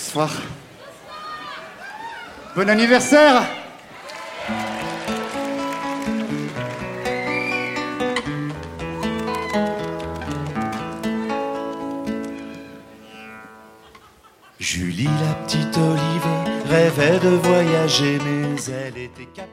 Bonsoir. Bon anniversaire. Julie, la petite olive, rêvait de voyager, mais elle était capable.